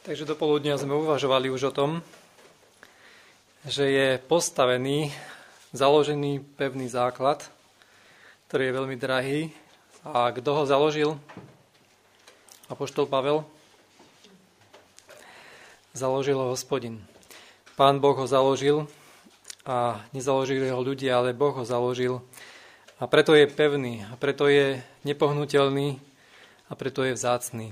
Takže do poludnia sme uvažovali už o tom, že je postavený, založený pevný základ, ktorý je veľmi drahý. A kto ho založil? Apoštol Pavel? Založil ho Hospodin. Pán Boh ho založil a nezaložili ho ľudia, ale Boh ho založil. A preto je pevný, a preto je nepohnuteľný, a preto je vzácny.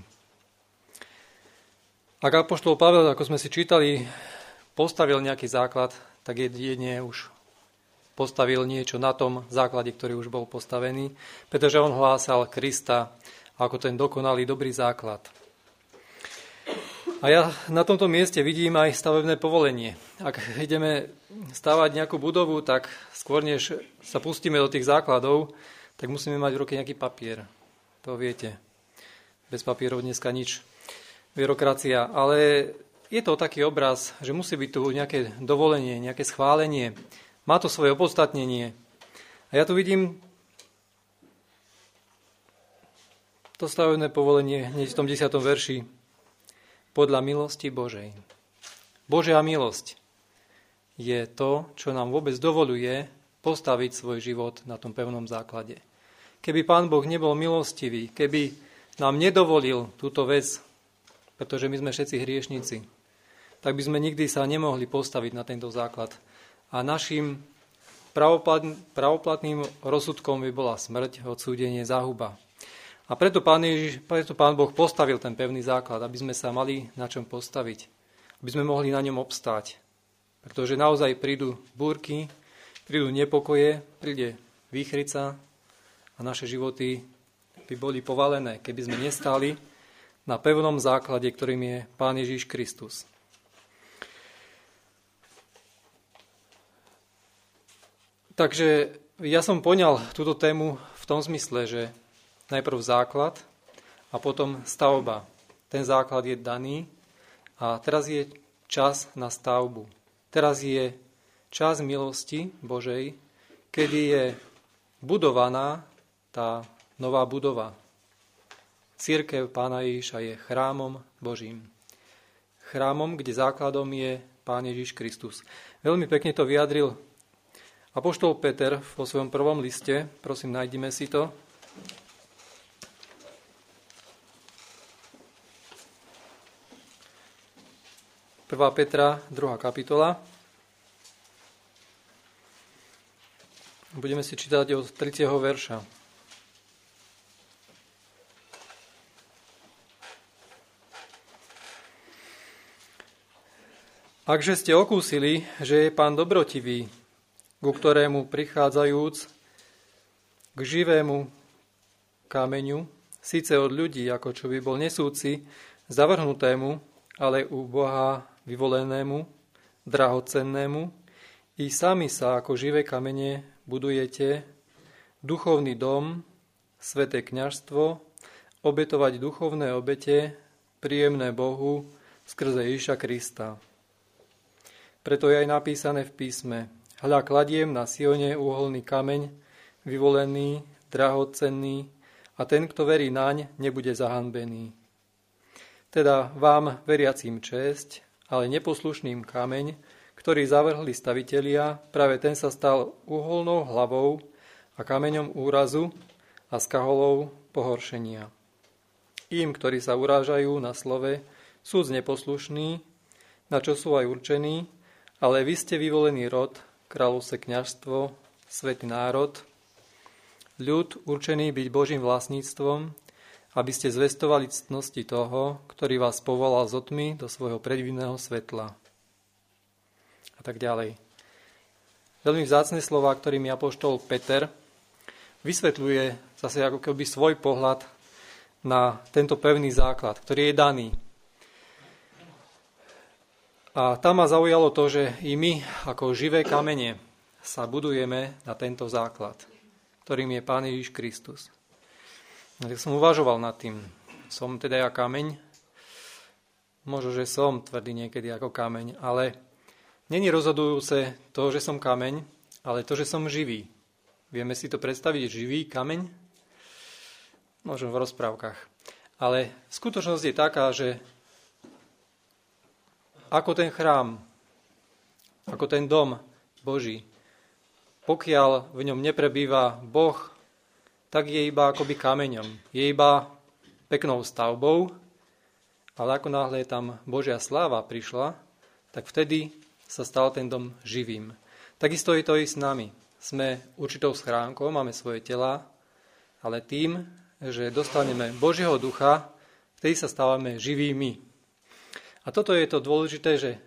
Ak apoštol Pavel, ako sme si čítali, postavil nejaký základ, tak jedine už postavil niečo na tom základe, ktorý už bol postavený, pretože on hlásal Krista ako ten dokonalý dobrý základ. A ja na tomto mieste vidím aj stavebné povolenie. Ak ideme stavať nejakú budovu, tak skôr než sa pustíme do tých základov, tak musíme mať v ruke nejaký papier. To viete. Bez papierov dneska nič. Byrokracia. Ale je to taký obraz, že musí byť tu nejaké dovolenie, nejaké schválenie. Má to svoje opodstatnenie. A ja tu vidím to stavebné povolenie hneď v tom 10. verši. Podľa milosti Božej. Božia milosť je to, čo nám vôbec dovoluje postaviť svoj život na tom pevnom základe. Keby Pán Boh nebol milostivý, keby nám nedovolil túto vec, pretože my sme všetci hriešnici, tak by sme nikdy sa nemohli postaviť na tento základ. A našim pravoplatným rozsudkom by bola smrť, odsúdenie, záhuba. A preto Pán Boh postavil ten pevný základ, aby sme sa mali na čom postaviť, aby sme mohli na ňom obstáť. Pretože naozaj prídu búrky, prídu nepokoje, príde výchrica a naše životy by boli povalené, keby sme nestáli na pevnom základe, ktorým je Pán Ježiš Kristus. Takže ja som poňal túto tému v tom zmysle, že najprv základ a potom stavba. Ten základ je daný a teraz je čas na stavbu. Teraz je čas milosti Božej, kedy je budovaná tá nová budova. Cirkev Pána Ježiša je chrámom Božím. Chrámom, kde základom je Pán Ježiš Kristus. Veľmi pekne to vyjadril apoštol Peter vo svojom prvom liste. Prosím, nájdime si to. 1. Petra, 2. kapitola. Budeme si čítať od 3. verša. Akže ste okúsili, že je Pán dobrotivý, ku ktorému prichádzajúc k živému kameňu, síce od ľudí, ako čo by bol nesúci, zavrhnutému, ale u Boha vyvolenému, drahocennému, i sami sa ako živé kamene budujete duchovný dom, sväté kňazstvo, obetovať duchovné obete, príjemné Bohu skrze Ježiša Krista. Preto je aj napísané v písme: Hľa, kladiem na Sione úholný kameň, vyvolený, drahocenný, a ten, kto verí naň, nebude zahanbený. Teda vám, veriacím, česť, ale neposlušným kameň, ktorý zavrhli stavitelia, práve ten sa stal uholnou hlavou a kameňom úrazu a skaholou pohoršenia. Im, ktorí sa urážajú na slove, súd neposlušný, na čo sú aj určení, ale vy ste vyvolený rod, kráľovské kňazstvo, svätý národ, ľud určený byť Božím vlastníctvom, aby ste zvestovali ctnosti toho, ktorý vás povolal z otmy do svojho predivného svetla. A tak ďalej. Veľmi vzácne slová, ktorými apoštol Peter vysvetľuje zase ako keby svoj pohľad na tento pevný základ, ktorý je daný. A tam ma zaujalo to, že i my ako živé kamene sa budujeme na tento základ, ktorým je Pán Ježiš Kristus. A tak som uvažoval nad tým. Som teda ja kameň? Možno, že som tvrdý niekedy ako kameň, ale není rozhodujúce to, že som kameň, ale to, že som živý. Vieme si to predstaviť, živý kameň? Možno v rozprávkach. Ale skutočnosť je taká, že ako ten chrám, ako ten dom Boží. Pokiaľ v ňom neprebýva Boh, tak je iba akoby kameňom. Je iba peknou stavbou, ale ako náhle tam Božia sláva prišla, tak vtedy sa stal ten dom živým. Takisto je to i s nami. Sme určitou schránkou, máme svoje telá, ale tým, že dostaneme Božieho ducha, vtedy sa stávame živými. A toto je to dôležité, že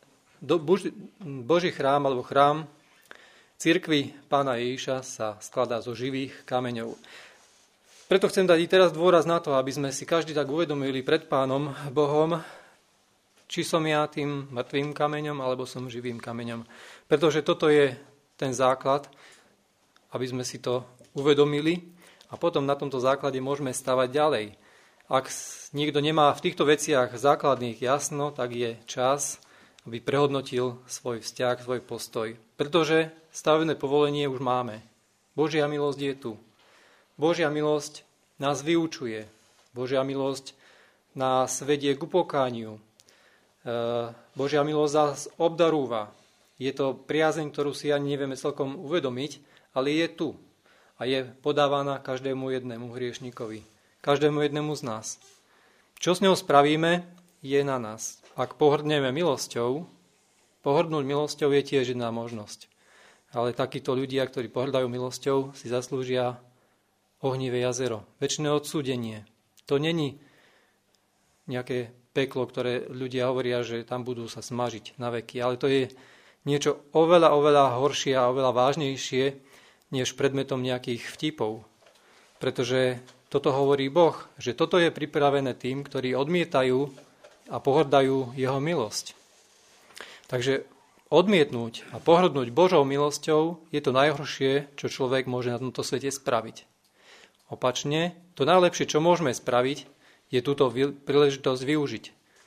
Boží chrám alebo chrám cirkvi Pána Ježiša sa skladá zo živých kameňov. Preto chcem dať i teraz dôraz na to, aby sme si každý tak uvedomili pred Pánom Bohom, či som ja tým mŕtvým kameňom, alebo som živým kameňom. Pretože toto je ten základ, aby sme si to uvedomili a potom na tomto základe môžeme stavať ďalej. Ak niekto nemá v týchto veciach základných jasno, tak je čas, aby prehodnotil svoj vzťah, svoj postoj. Pretože stavebné povolenie už máme. Božia milosť je tu. Božia milosť nás vyučuje. Božia milosť nás vedie k upokániu. Božia milosť nás obdarúva. Je to priazeň, ktorú si ani nevieme celkom uvedomiť, ale je tu. A je podávaná každému jednému hriešnikovi. Každému jednému z nás. Čo s ňou spravíme, je na nás. Ak pohrdneme milosťou, pohrdnúť milosťou je tiež jedna možnosť. Ale takíto ľudia, ktorí pohrdajú milosťou, si zaslúžia ohnivé jazero, večné odsúdenie. To není nejaké peklo, ktoré ľudia hovoria, že tam budú sa smažiť na veky, ale to je niečo oveľa, oveľa horšie a oveľa vážnejšie, než predmetom nejakých vtipov. Pretože toto hovorí Boh, že toto je pripravené tým, ktorí odmietajú a pohrdajú jeho milosť. Takže odmietnúť a pohrdnúť Božou milosťou je to najhoršie, čo človek môže na tomto svete spraviť. Opačne, to najlepšie, čo môžeme spraviť, je túto príležitosť využiť.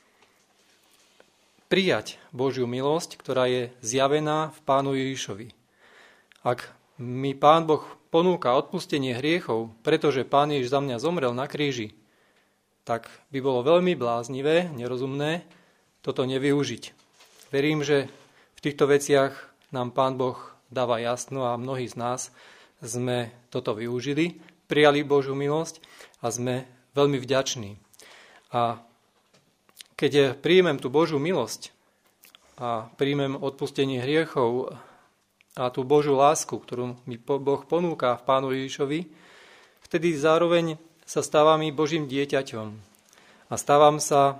Prijať Božiu milosť, ktorá je zjavená v Pánu Ježišovi. Ak mi Pán Boh ponúka odpustenie hriechov, pretože Pán Ježiš za mňa zomrel na kríži, tak by bolo veľmi bláznivé, nerozumné toto nevyužiť. Verím, že v týchto veciach nám Pán Boh dáva jasno a mnohí z nás sme toto využili, prijali Božiu milosť a sme veľmi vďační. A keď príjmem tú Božiu milosť a príjmem odpustenie hriechov a tú Božiu lásku, ktorú mi Boh ponúka v Pánu Ježišovi, vtedy zároveň sa stávam i Božím dieťaťom a stávam sa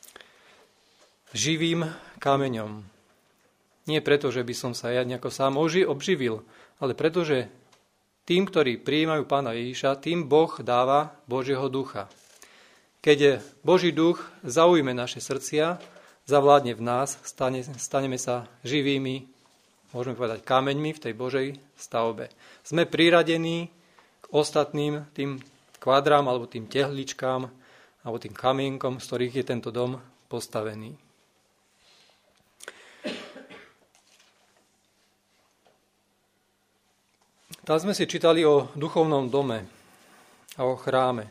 živým kameňom. Nie preto, že by som sa ja nejako sám obživil, ale preto, že tým, ktorí prijímajú Pána Ježiša, tým Boh dáva Božieho ducha. Keď Boží duch zaujme naše srdcia, zavládne v nás, staneme sa živými, môžeme povedať kameňmi v tej Božej stavbe. Sme priradení k ostatným tým kvadrám alebo tým tehličkám alebo tým kamienkom, z ktorých je tento dom postavený. Tam sme si čítali o duchovnom dome a o chráme,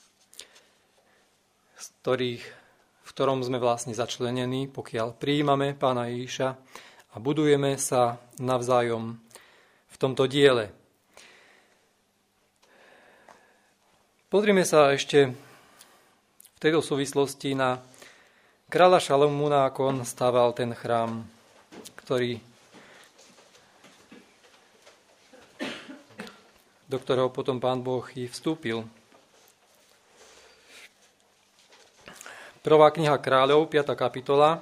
v ktorom sme vlastne začlenení, pokiaľ prijímame Pána Ježiša a budujeme sa navzájom v tomto diele. Pozrime sa ešte v tejto súvislosti na kráľa Šalamúna, ako on stával ten chrám, do ktorého potom Pán Boh i vstúpil. Prvá kniha Kráľov, 5. kapitola.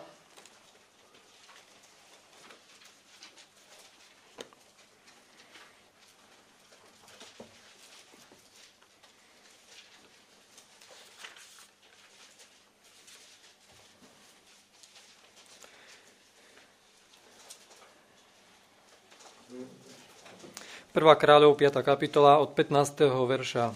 Prvá Kráľov, 5. kapitola, od 15. verša.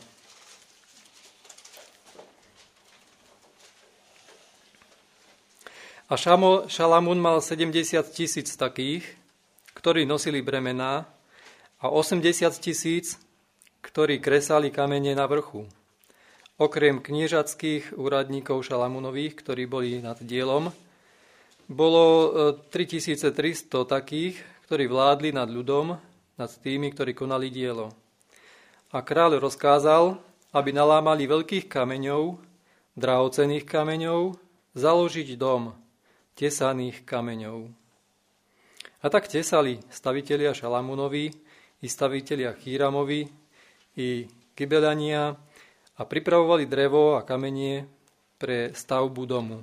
A Šalamún mal 70 000 takých, ktorí nosili bremená, a 80 000, ktorí kresali kamene na vrchu. Okrem kniežatských úradníkov Šalamúnových, ktorí boli nad dielom, bolo 3300 takých, ktorí vládli nad ľudom, nad tými, ktorí konali dielo. A kráľ rozkázal, aby nalámali veľkých kameňov, drahocenných kameňov, založiť dom tesaných kameňov. A tak tesali stavitelia Šalamúnovi, i stavitelia Híramovi, i Gibelania a pripravovali drevo a kamenie pre stavbu domu.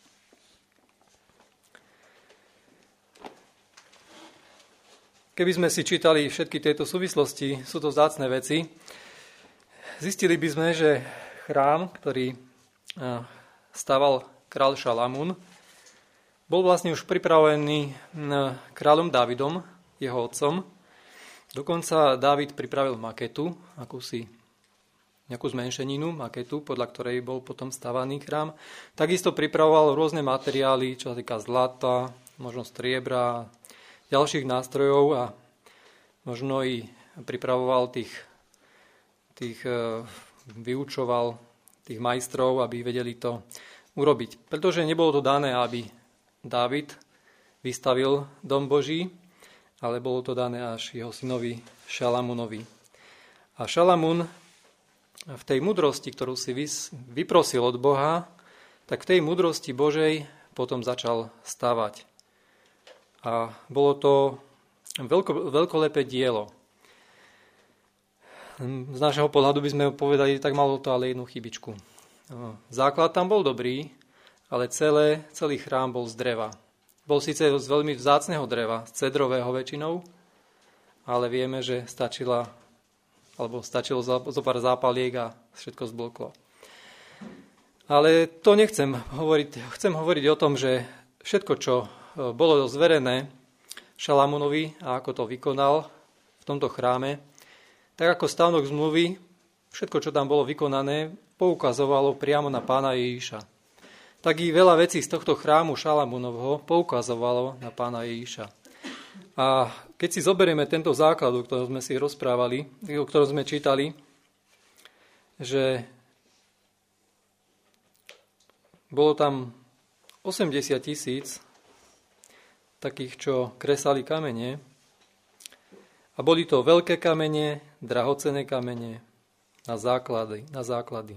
Keby sme si čítali všetky tieto súvislosti, sú to vzácne veci, zistili by sme, že chrám, ktorý staval kráľ Šalamún, bol vlastne už pripravený kráľom Dávidom, jeho otcom. Dokonca Dávid pripravil maketu, nejakú zmenšeninu, maketu, podľa ktorej bol potom stavaný chrám. Takisto pripravoval rôzne materiály, čo sa týka zlata, možno striebra, ďalších nástrojov a možno i pripravoval vyučoval tých majstrov, aby vedeli to urobiť. Pretože nebolo to dané, aby Dávid vystavil dom Boží, ale bolo to dané až jeho synovi Šalamúnovi. A Šalamún v tej múdrosti, ktorú si vyprosil od Boha, tak v tej múdrosti Božej potom začal stavať. A bolo to veľkolepé dielo. Z nášho pohľadu by sme povedali, tak malo to ale jednu chybičku. Základ tam bol dobrý, ale celý chrám bol z dreva. Bol síce z veľmi vzácneho dreva, z cedrového väčšinou, ale vieme, že stačilo zo pár zápaliek a všetko zbloklo. Ale to nechcem hovoriť. Chcem hovoriť o tom, že všetko, čo bolo zverené Šalamúnovi a ako to vykonal v tomto chráme, tak ako stánok zmluvy, všetko, čo tam bolo vykonané, poukazovalo priamo na Pána Ježiša. Tak i veľa vecí z tohto chrámu Šalamúnovho poukazovalo na Pána Ježiša. A keď si zoberieme tento základ, o ktorom sme si rozprávali, o ktorom sme čítali, že bolo tam 80 000 takých, čo kresali kamene. A boli to veľké kamene, drahocenné kamene na základy.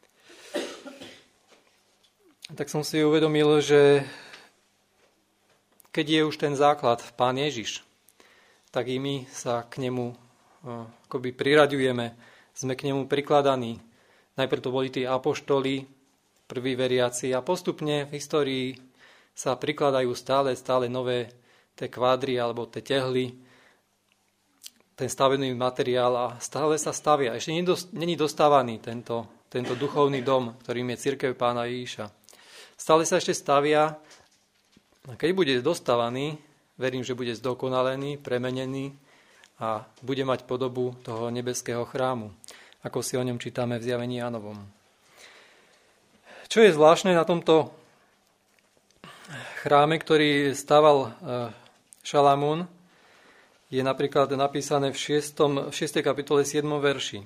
Tak som si uvedomil, že keď je už ten základ Pán Ježiš, tak i my sa k nemu akoby priraďujeme, sme k nemu prikladaní. Najprv to boli tí apoštoli, prví veriaci a postupne v histórii sa prikladajú stále nové tie kvádry alebo tie tehly, ten stavený materiál a stále sa stavia. Ešte není dostávaný tento duchovný dom, ktorým je cirkev Pána Ježiša. Stále sa ešte stavia a keď bude dostávaný, verím, že bude zdokonalený, premenený a bude mať podobu toho nebeského chrámu, ako si o ňom čítame v Zjavení Jánovom. Čo je zvláštne na tomto chráme, ktorý staval Šalamún, je napríklad napísané v 6. kapitole 7. verši.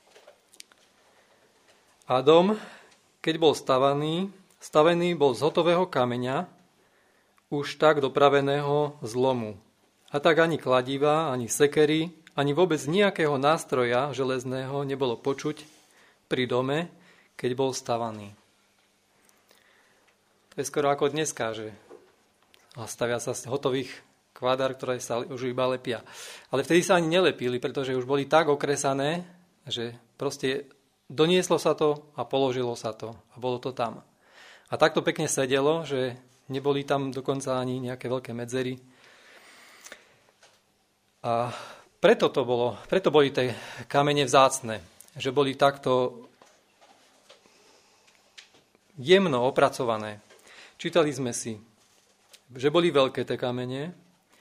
A dom, keď bol stavený bol z hotového kameňa, už tak dopraveného z lomu. A tak ani kladiva, ani sekery, ani vôbec nejakého nástroja železného nebolo počuť pri dome, keď bol stavaný. To je skoro ako dneska, že stavia sa z hotových kvádar, ktoré sa už iba lepia. Ale vtedy sa ani nelepili, pretože už boli tak okresané, že proste donieslo sa to a položilo sa to a bolo to tam. A takto pekne sedelo, že neboli tam dokonca ani nejaké veľké medzery. A preto boli tie kamene vzácne, že boli takto jemno opracované. Čítali sme si, že boli veľké tie kamene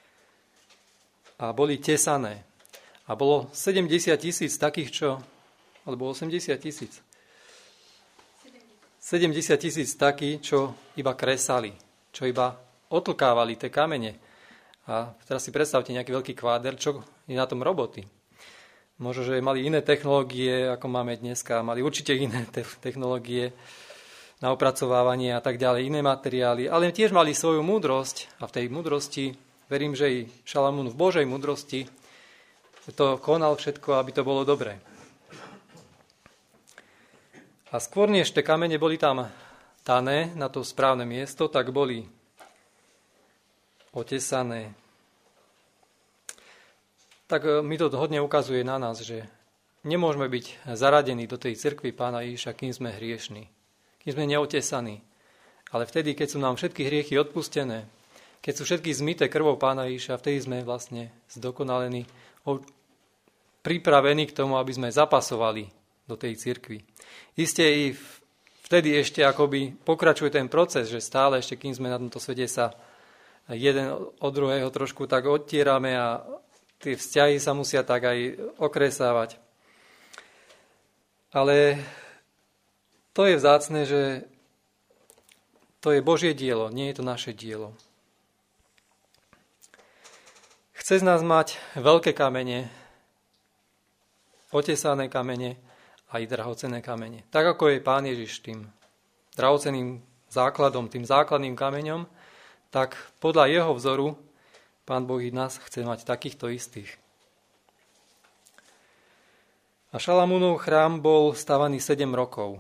a boli tesané. A bolo 70 000 takých, alebo 80 000. 70 000 takých, čo iba kresali, čo iba otlkávali tie kamene. A teraz si predstavte nejaký veľký kváder, čo je na tom roboty. Možno, že mali iné technológie, ako máme dneska, mali určite iné technológie. na opracovávanie a tak ďalej, iné materiály, ale tiež mali svoju múdrosť a v tej múdrosti, verím, že i Šalamún v Božej múdrosti to konal všetko, aby to bolo dobré. A skôr než tie kamene boli tam dané na to správne miesto, tak boli otesané. Tak mi to hodne ukazuje na nás, že nemôžeme byť zaradení do tej cirkvi Pána Ježiša, kým sme hriešni, kým sme neotesaní. Ale vtedy, keď sú nám všetky hriechy odpustené, keď sú všetky zmyté krvou Pána Ježiša, vtedy sme vlastne zdokonalení, pripravení k tomu, aby sme zapasovali do tej cirkvi. Isté i vtedy ešte akoby pokračuje ten proces, že stále ešte, kým sme na tomto svete, sa jeden od druhého trošku tak odtierame a tie vzťahy sa musia tak aj okresávať. Ale to je vzácne, že to je Božie dielo, nie je to naše dielo. Chce z nás mať veľké kamene, otesané kamene, aj drahocenné kamene. Tak ako je Pán Ježiš tým drahocenným základom, tým základným kameňom, tak podľa jeho vzoru Pán Boh nás chce mať takýchto istých. A Šalamúnov chrám bol stavaný 7 rokov.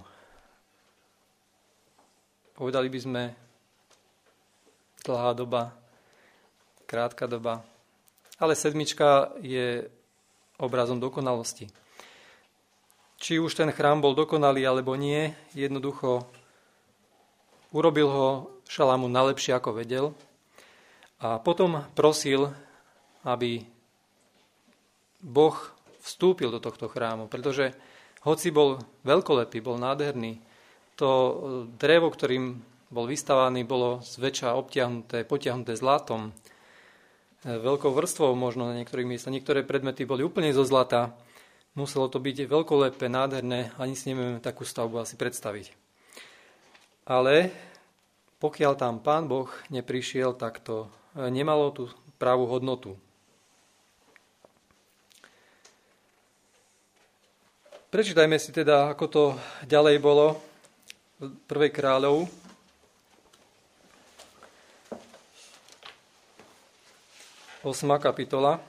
Povedali by sme dlhá doba, krátka doba, ale 7 je obrazom dokonalosti. Či už ten chrám bol dokonalý alebo nie, jednoducho urobil ho Šalamún najlepšie ako vedel a potom prosil, aby Boh vstúpil do tohto chrámu, pretože hoci bol veľkolepý, bol nádherný, to drevo, ktorým bol vystavaný, bolo zväčša potiahnuté zlatom, veľkou vrstvou možno na niektorých miestach. Niektoré predmety boli úplne zo zlata. Muselo to byť veľkolepé, nádherné, ani si nevieme takú stavbu asi predstaviť. Ale pokiaľ tam Pán Boh neprišiel, tak to nemalo tú pravú hodnotu. Prečítajme si teda, ako to ďalej bolo v 1. kráľov. Osma kapitola.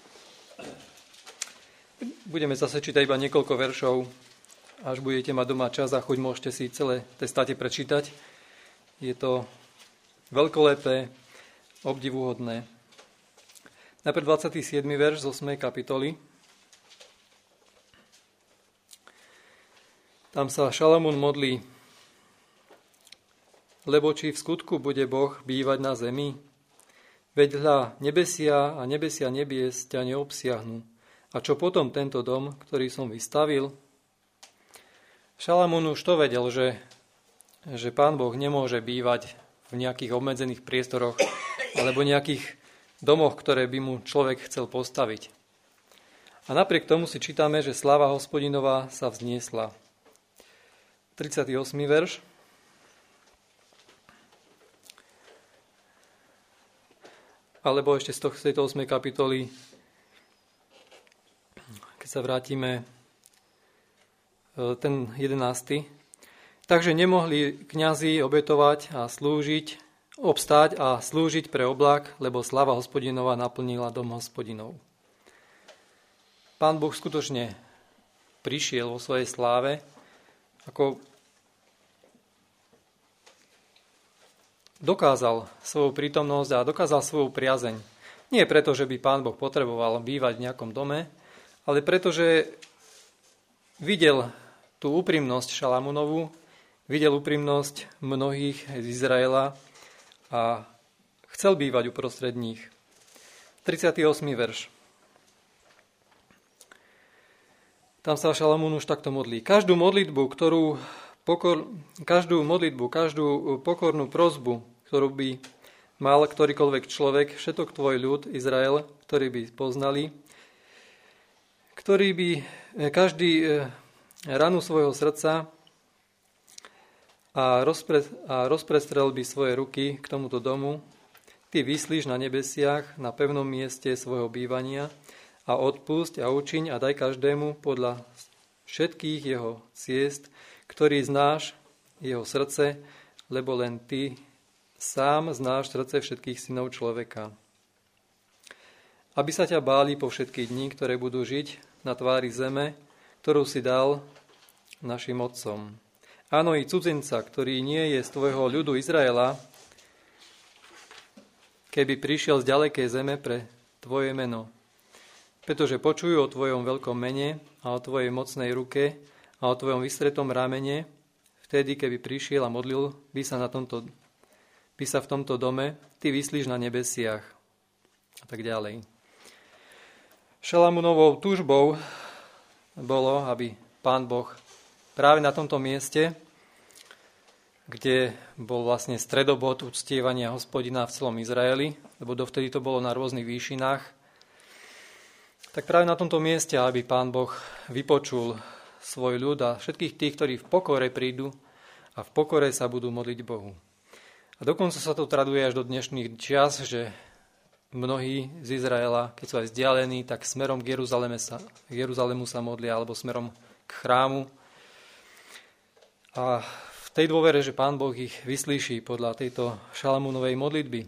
Budeme zase čítať iba niekoľko veršov. Až budete mať doma čas a chuť, môžete si celé testáte prečítať. Je to veľkolepé, obdivuhodné. Najprv 27. verš z 8. kapitoly. Tam sa Šalamún modlí: lebo či v skutku bude Boh bývať na zemi? Veď hľa, nebesia a nebesia nebies ťa neobsiahnu. A čo potom tento dom, ktorý som vystavil? Šalamún už to vedel, že Pán Boh nemôže bývať v nejakých obmedzených priestoroch alebo nejakých domoch, ktoré by mu človek chcel postaviť. A napriek tomu si čítame, že sláva Hospodinová sa vzniesla. 38. verš. Alebo ešte z tejto 8. kapitoly, keď sa vrátime, ten 11. Takže nemohli kňazi obetovať a slúžiť, obstáť a slúžiť pre oblak, lebo sláva Hospodinová naplnila dom Hospodinov. Pán Boh skutočne prišiel vo svojej sláve, ako dokázal svoju prítomnosť a dokázal svoju priazeň. Nie preto, že by Pán Boh potreboval bývať v nejakom dome, ale preto, že videl tú úprimnosť Šalamúnovu, videl úprimnosť mnohých z Izraela a chcel bývať uprostred nich. 38. verš. Tam sa Šalamún už takto modlí. Každú pokornú prosbu, ktorú by mal ktorýkoľvek človek, všetok tvoj ľud, Izrael, ktorý by poznali, ktorý by každý ranu svojho srdca a rozprestrel by svoje ruky k tomuto domu, ty vyslíš na nebesiach, na pevnom mieste svojho bývania a odpusť a učiň a daj každému podľa všetkých jeho ciest, ktorý znáš jeho srdce, lebo len ty sám znáš srdce všetkých synov človeka. Aby sa ťa báli po všetky dni, ktoré budú žiť na tvári zeme, ktorú si dal našim otcom. Áno, i cudzinca, ktorý nie je z tvojho ľudu Izraela, keby prišiel z ďalekej zeme pre tvoje meno. Pretože počujú o tvojom veľkom mene a o tvojej mocnej ruke a o tvojom vystretom ramene, vtedy, keby prišiel a modlil, by sa v tomto dome ty vyslíš na nebesiach. A tak ďalej. Šalamunovou túžbou bolo, aby Pán Boh práve na tomto mieste, kde bol vlastne stredobod uctievania Hospodina v celom Izraeli, lebo dovtedy to bolo na rôznych výšinách, tak práve na tomto mieste, aby Pán Boh vypočul svoj ľud a všetkých tých, ktorí v pokore prídu a v pokore sa budú modliť Bohu. A dokonca sa to traduje až do dnešných čias, že mnohí z Izraela, keď sú aj vzdialení, tak smerom k Jeruzalému sa modlia, alebo smerom k chrámu. A v tej dôvere, že Pán Boh ich vyslíši podľa tejto Šalamúnovej modlitby.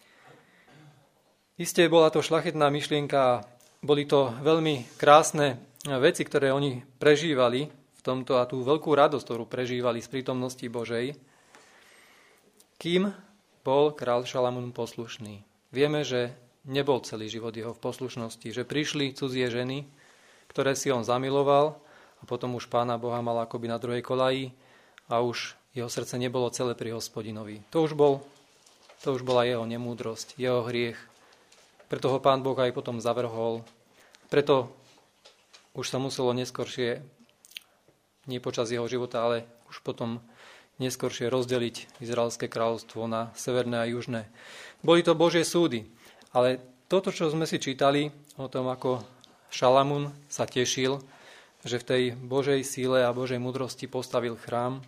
Isté bola to šľachetná myšlienka, boli to veľmi krásne veci, ktoré oni prežívali v tomto a tú veľkú radosť, ktorú prežívali z prítomnosti Božej, kým bol kráľ Šalamún poslušný. Vieme, že nebol celý život jeho v poslušnosti, že prišli cudzie ženy, ktoré si on zamiloval a potom už Pána Boha mal akoby na druhej kolaji a už jeho srdce nebolo celé pri Hospodinovi. To už bola jeho nemúdrosť, jeho hriech. Preto ho Pán Boh aj potom zavrhol. Preto už sa muselo neskoršie, nie počas jeho života, ale už potom neskoršie rozdeliť Izraelské kráľovstvo na severné a južné. Boli to Božie súdy, ale toto, čo sme si čítali o tom, ako Šalamún sa tešil, že v tej Božej síle a Božej múdrosti postavil chrám,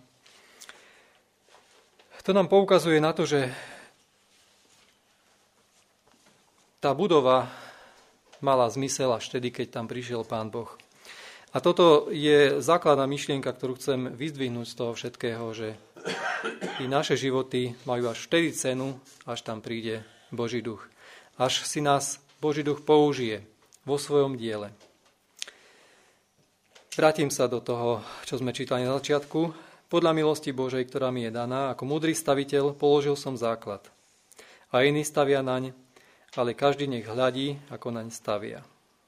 to nám poukazuje na to, že tá budova mala zmysel až vtedy, keď tam prišiel Pán Boh. A toto je základná myšlienka, ktorú chcem vyzdvihnúť z toho všetkého, že i naše životy majú až vtedy cenu, až tam príde Boží duch. Až si nás Boží duch použije vo svojom diele. Vrátim sa do toho, čo sme čítali na začiatku. Podľa milosti Božej, ktorá mi je daná, ako múdry staviteľ položil som základ. A iní stavia naň, ale každý nech hľadí, ako naň stavia.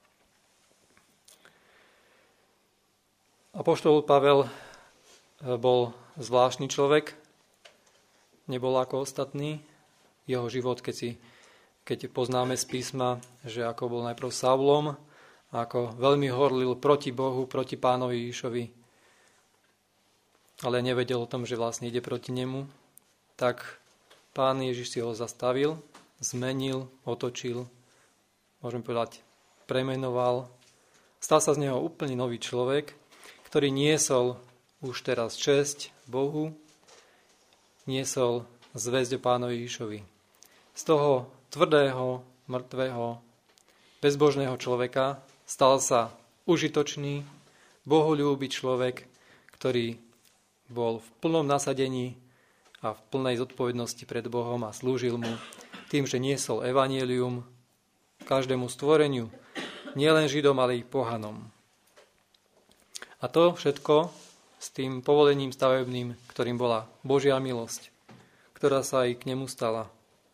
Apoštol Pavel bol zvláštny človek, nebol ako ostatní. Jeho život, keď poznáme z písma, že ako bol najprv Saulom, ako veľmi horlil proti Bohu, proti Pánovi Ježišovi, ale nevedel o tom, že vlastne ide proti nemu, tak Pán Ježiš si ho zastavil, zmenil, otočil, môžeme povedať, premenoval. Stal sa z neho úplne nový človek, ktorý niesol už teraz česť Bohu, niesol zvesť o Pánovi Ježišovi. Z toho tvrdého, mŕtvého, bezbožného človeka stal sa užitočný, bohoľúbý človek, ktorý bol v plnom nasadení a v plnej zodpovednosti pred Bohom a slúžil mu tým, že niesol evanjelium každému stvoreniu, nielen Židom, ale i pohanom. A to všetko s tým povolením stavebným, ktorým bola Božia milosť, ktorá sa aj k nemu stala.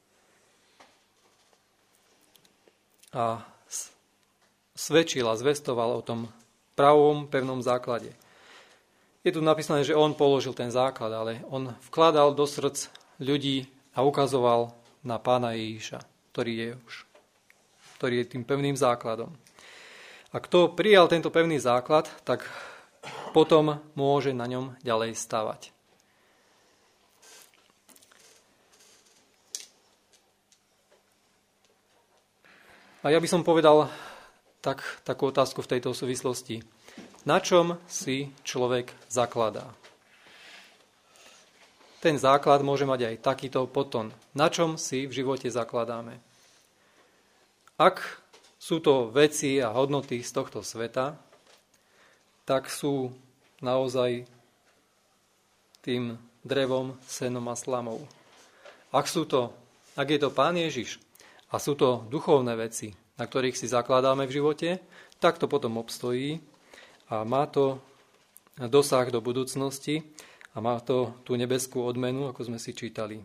A svedčil a zvestoval o tom pravom, pevnom základe. Je tu napísané, že on položil ten základ, ale on vkladal do srdc ľudí a ukazoval na Pána Ježiša, ktorý je tým pevným základom. A kto prijal tento pevný základ, tak potom môže na ňom ďalej stavať. A ja by som povedal takú otázku v tejto súvislosti. Na čom si človek zakladá? Ten základ môže mať aj takýto potom. Na čom si v živote zakladáme? Ak sú to veci a hodnoty z tohto sveta, tak sú naozaj tým drevom, senom a slamou. Ak je to Pán Ježiš a sú to duchovné veci, na ktorých si zakladáme v živote, tak to potom obstojí a má to dosah do budúcnosti a má to tú nebeskú odmenu, ako sme si čítali.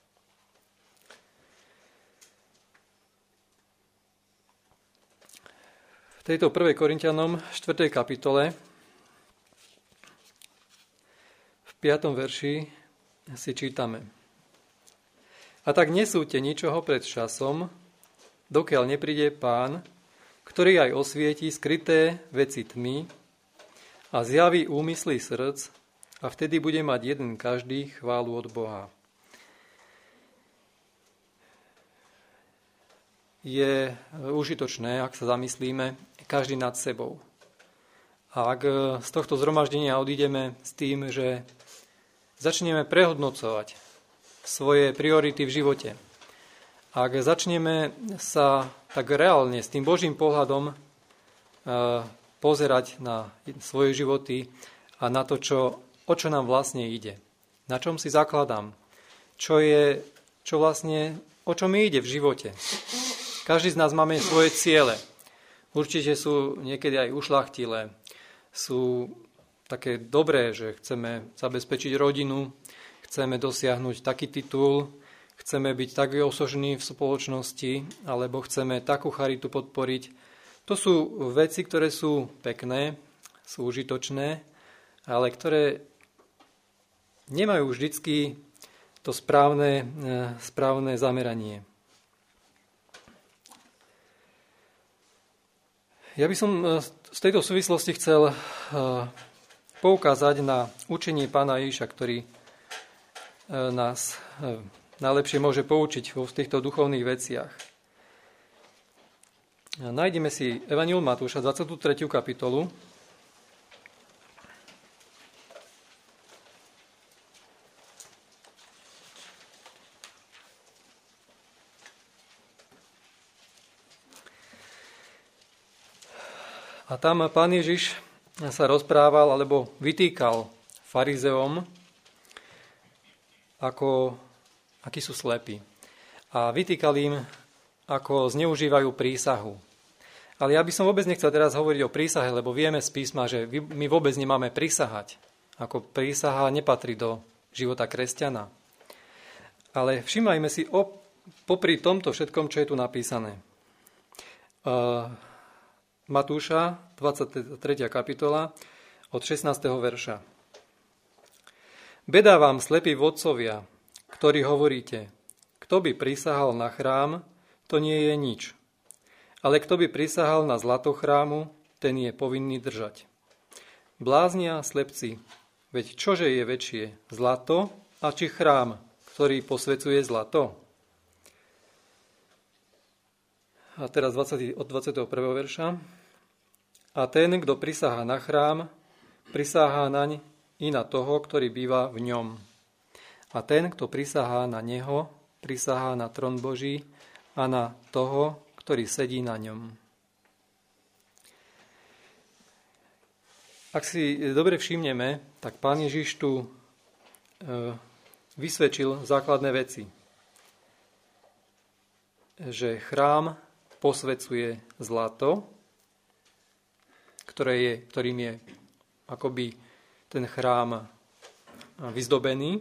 V tejto 1. Korinťanom 4. kapitole v 5. verši si čítame: A tak nesúďte ničoho pred časom, dokiaľ nepríde Pán, ktorý aj osvietí skryté veci tmy a zjaví úmysly srdc, a vtedy bude mať jeden každý chválu od Boha. Je užitočné, ak sa zamyslíme, každý nad sebou. A ak z tohto zhromaždenia odídeme s tým, že začneme prehodnocovať svoje priority v živote, ak začneme sa tak reálne s tým Božím pohľadom pozerať na svoje životy a na to, o čo nám vlastne ide, na čom si zakladám, o čo mi ide v živote. Každý z nás máme svoje ciele. Určite sú niekedy aj ušľachtilé. Sú také dobré, že chceme zabezpečiť rodinu, chceme dosiahnuť taký titul, chceme byť tak osožní v spoločnosti, alebo chceme takú charitu podporiť. To sú veci, ktoré sú pekné, sú užitočné, ale ktoré nemajú vždycky to správne zameranie. Ja by som z tejto súvislosti chcel poukázať na učenie Pána Ježiša, ktorý nás najlepšie môže poučiť v týchto duchovných veciach. Nájdeme si Evangelium Matúša, 23. kapitolu. A tam Pán Ježiš sa rozprával alebo vytýkal farizeom, akí sú slepí. A vytýkal im, ako zneužívajú prísahu. Ale ja by som vôbec nechcel teraz hovoriť o prísahe, lebo vieme z písma, že my vôbec nemáme prísahať. Ako prísaha nepatrí do života kresťana. Ale všimajme si popri tomto všetkom, čo je tu napísané. Matúša, 23. kapitola, od 16. verša. Beda vám, slepí vodcovia, ktorí hovoríte, kto by prisahal na chrám, to nie je nič. Ale kto by prisahal na zlato chrámu, ten je povinný držať. Bláznia slepci, veď čože je väčšie, zlato a či chrám, ktorý posvecuje zlato? A teraz od 21. verša. A ten, kto prisahá na chrám, prisahá naň i na toho, ktorý býva v ňom. A ten, kto prisahá na neho, prisahá na trón Boží a na toho, ktorý sedí na ňom. Ak si dobre všimneme, tak Pán Ježiš tu vysvedčil základné veci. Že chrám posvecuje zlato, ktorým je akoby ten chrám vyzdobený.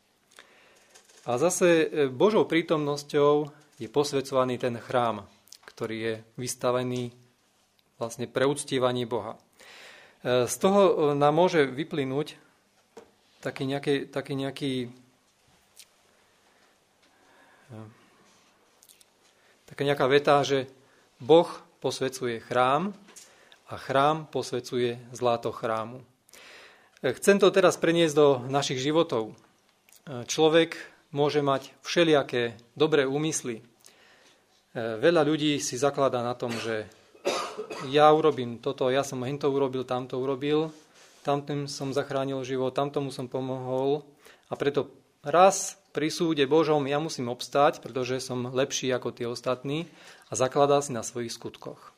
A zase Božou prítomnosťou je posvecovaný ten chrám, ktorý je vystavený vlastne pre uctievanie Boha. Z toho nám môže vyplynúť taká nejaká veta, že Boh posvecuje chrám a chrám posvecuje zlato chrámu. Chcem to teraz preniesť do našich životov. Človek môže mať všelijaké dobré úmysly. Veľa ľudí si zakladá na tom, že ja urobím toto, ja som hento urobil, tamto urobil, tamtým som zachránil život, tamtomu som pomohol a preto raz pri súde Božom ja musím obstáť, pretože som lepší ako tí ostatní a zakladá si na svojich skutkoch.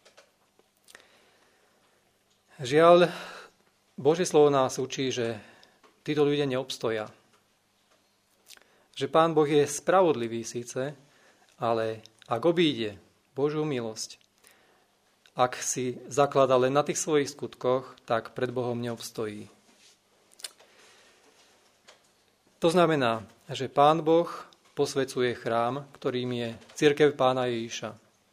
Žiaľ, Božie slovo nás učí, že títo ľudia neobstoja. že Pán Boh je spravodlivý síce, ale ak obíde Božiu milosť, ak si zakladá len na tých svojich skutkoch, tak pred Bohom neobstojí. To znamená, že Pán Boh posvecuje chrám, ktorým je cirkev Pána Ježiša.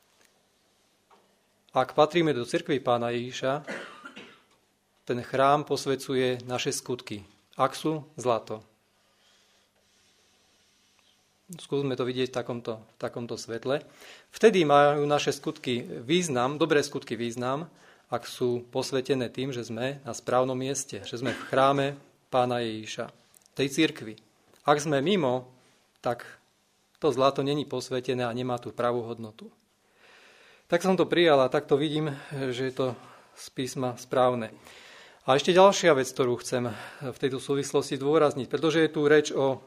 Ak patríme do cirkvi Pána Ježiša, ten chrám posvecuje naše skutky, ak sú zlato. Skúsme to vidieť v takomto svetle. Vtedy majú naše skutky význam, dobré skutky význam, ak sú posvetené tým, že sme na správnom mieste, že sme v chráme Pána Ježiša, tej cirkvi. Ak sme mimo, tak to zlato není posvetené a nemá tú pravú hodnotu. Tak som to prijal a tak to vidím, že je to z písma správne. A ešte ďalšia vec, ktorú chcem v tejto súvislosti zdôrazniť, pretože je tu reč o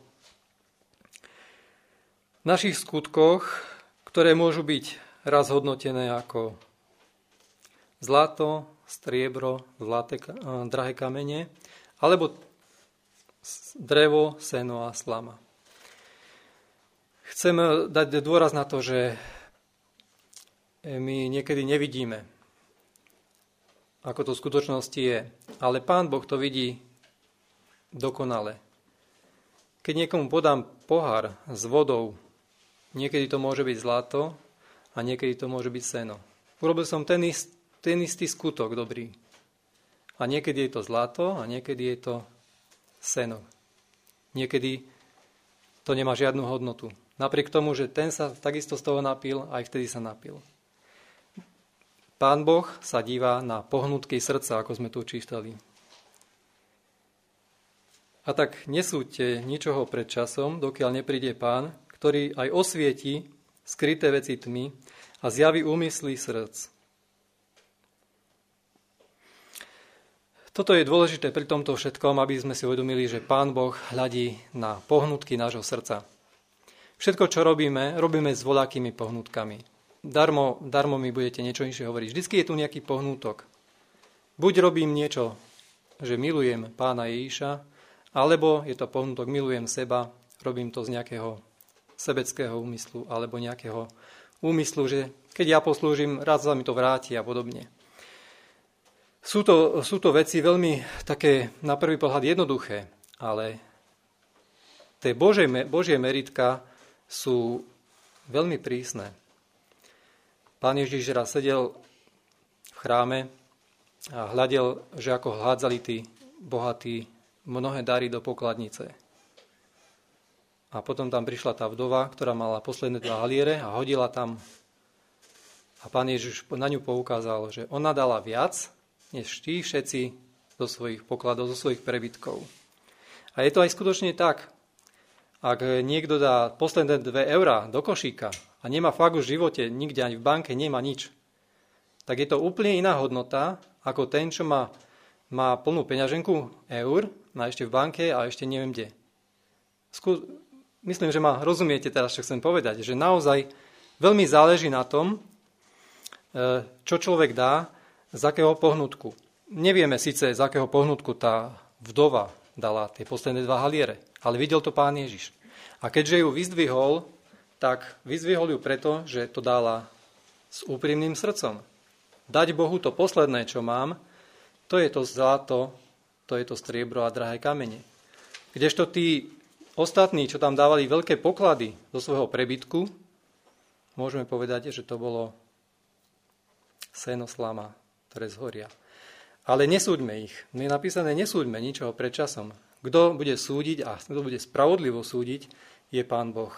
našich skutkoch, ktoré môžu byť raz hodnotené ako zlato, striebro, drahé kamene, alebo drevo, seno a slama. Chcem dať dôraz na to, že my niekedy nevidíme, ako to v skutočnosti je, ale Pán Boh to vidí dokonale. Keď niekomu podám pohár s vodou, niekedy to môže byť zlato a niekedy to môže byť seno. Urobil som ten istý skutok dobrý. A niekedy je to zlato a niekedy je to seno. Niekedy to nemá žiadnu hodnotu. Napriek tomu, že ten sa takisto z toho napil, aj vtedy sa napil. Pán Boh sa díva na pohnutky srdca, ako sme tu čítali. A tak nesúďte ničoho pred časom, dokiaľ nepríde Pán, ktorý aj osvieti skryté veci tmy a zjaví úmysly srdc. Toto je dôležité pri tomto všetkom, aby sme si uvedomili, že Pán Boh hľadí na pohnutky nášho srdca. Všetko, čo robíme s voľakými pohnutkami. Darmo mi budete niečo inšie hovoriť. Vždycky je tu nejaký pohnutok. Buď robím niečo, že milujem Pána Ježiša, alebo je to pohnutok, milujem seba, robím to z nejakého sebeckého úmyslu alebo nejakého úmyslu, že keď ja poslúžim, raz sa mi to vráti a podobne. Sú to veci veľmi také na prvý pohľad jednoduché, ale tie Božie meritka sú veľmi prísne. Pán Ježiš raz sedel v chráme a hľadel, že ako hádzali tí bohatí mnohé dary do pokladnice. A potom tam prišla tá vdova, ktorá mala posledné 2 haliere a hodila tam. A Pán Ježiš na ňu poukázal, že ona dala viac, než tí všetci zo svojich pokladov, zo svojich prebytkov. A je to aj skutočne tak. Ak niekto dá posledné 2 eurá do košíka a nemá fakt v živote, nikde ani v banke nemá nič, tak je to úplne iná hodnota, ako ten, čo má plnú peňaženku eur, má ešte v banke a ešte neviem kde. Myslím, že ma rozumiete teraz, čo chcem povedať, že naozaj veľmi záleží na tom, čo človek dá, z akého pohnutku. Nevieme síce, z akého pohnutku tá vdova dala tie posledné 2 haliere, ale videl to Pán Ježiš. A keďže ju vyzdvihol, tak vyzdvihol ju preto, že to dala s úprimným srdcom. Dať Bohu to posledné, čo mám, to je to zlato, to je to striebro a drahé kamene. Kdežto tí ostatní, čo tam dávali veľké poklady do svojho prebytku, môžeme povedať, že to bolo seno, slama, ktoré zhoria. Ale nesúďme ich. Je napísané, nesúďme ničoho pred časom. Kto bude súdiť a kto bude spravodlivo súdiť, je Pán Boh.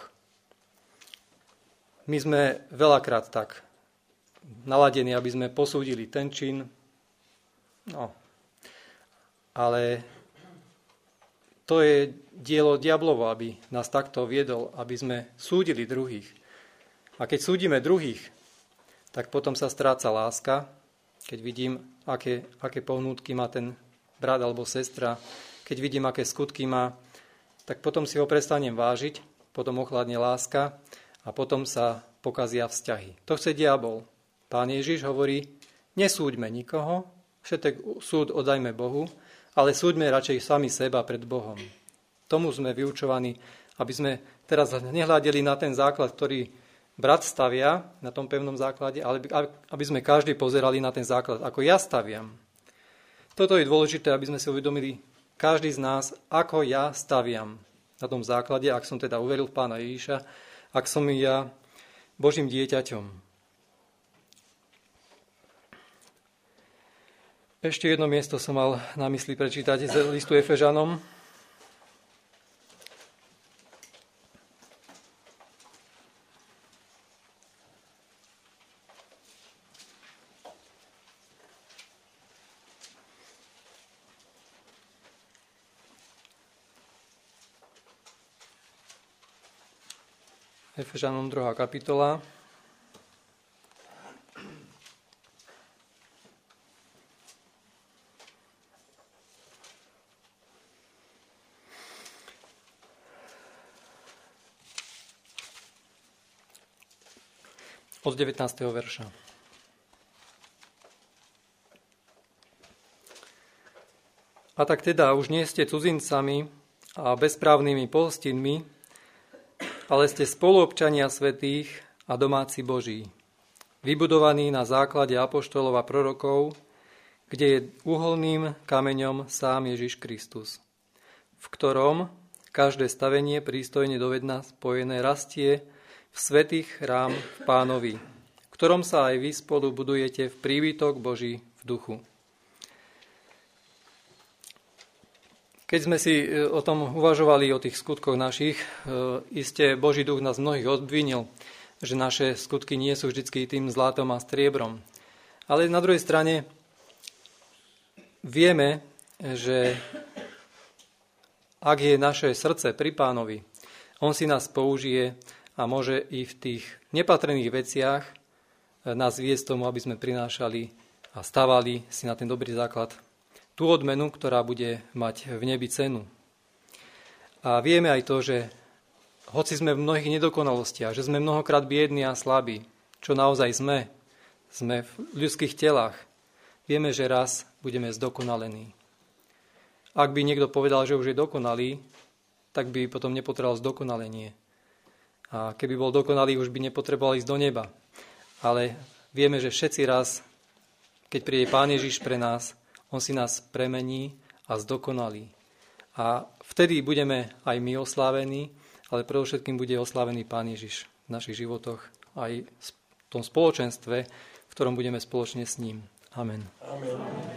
My sme veľakrát tak naladení, aby sme posúdili ten čin. Ale to je dielo diablovo, aby nás takto viedol, aby sme súdili druhých. A keď súdime druhých, tak potom sa stráca láska, keď vidím, aké pohnútky má ten brat alebo sestra, keď vidím, aké skutky má, tak potom si ho prestanem vážiť, potom ochladne láska a potom sa pokazia vzťahy. To chce diabol. Pán Ježiš hovorí, nesúďme nikoho, všetek súd oddajme Bohu, ale súďme radšej sami seba pred Bohom. Tomu sme vyučovaní Aby sme teraz nehľadeli na ten základ, ktorý brat stavia, na tom pevnom základe, ale aby sme každý pozerali na ten základ, ako ja staviam. Toto je dôležité, aby sme si uvedomili, každý z nás, ako ja staviam na tom základe, ak som teda uveril v Pána Ježiša, ak som ja Božím dieťaťom. Ešte jedno miesto som mal na mysli prečítať z listu Efežanom. Efežanom 2. kapitola. Od 19. verša. A tak teda už nie ste cudzincami a bezprávnymi pohostinmi, ale ste spoluobčania svätých a domáci Boží, vybudovaní na základe apoštolov a prorokov, kde je uholným kameňom sám Ježiš Kristus, v ktorom každé stavenie prístojne dovedna spojené rastie v svätých chrám v Pánovi, v ktorom sa aj vy spolu budujete v príbytok Boží v duchu. Keď sme si o tom uvažovali, o tých skutkoch našich, iste Boží duch nás mnohých obvinil, že naše skutky nie sú vždy tým zlatom a striebrom. Ale na druhej strane vieme, že ak je naše srdce pri Pánovi, on si nás použije a môže i v tých nepatrených veciach nás viesť tomu, aby sme prinášali a stavali si na ten dobrý základ tú odmenu, ktorá bude mať v nebi cenu. A vieme aj to, že hoci sme v mnohých nedokonalostiach, že sme mnohokrát biední a slabí, čo naozaj sme v ľudských telách, vieme, že raz budeme zdokonalení. Ak by niekto povedal, že už je dokonalý, tak by potom nepotreboval zdokonalenie. A keby bol dokonalý, už by nepotreboval ísť do neba. Ale vieme, že všetci raz, keď príde Pán Ježiš pre nás, on si nás premení a zdokonalí. A vtedy budeme aj my oslávení, ale predovšetkým bude oslávený Pán Ježiš v našich životoch, aj v tom spoločenstve, v ktorom budeme spoločne s ním. Amen. Amen.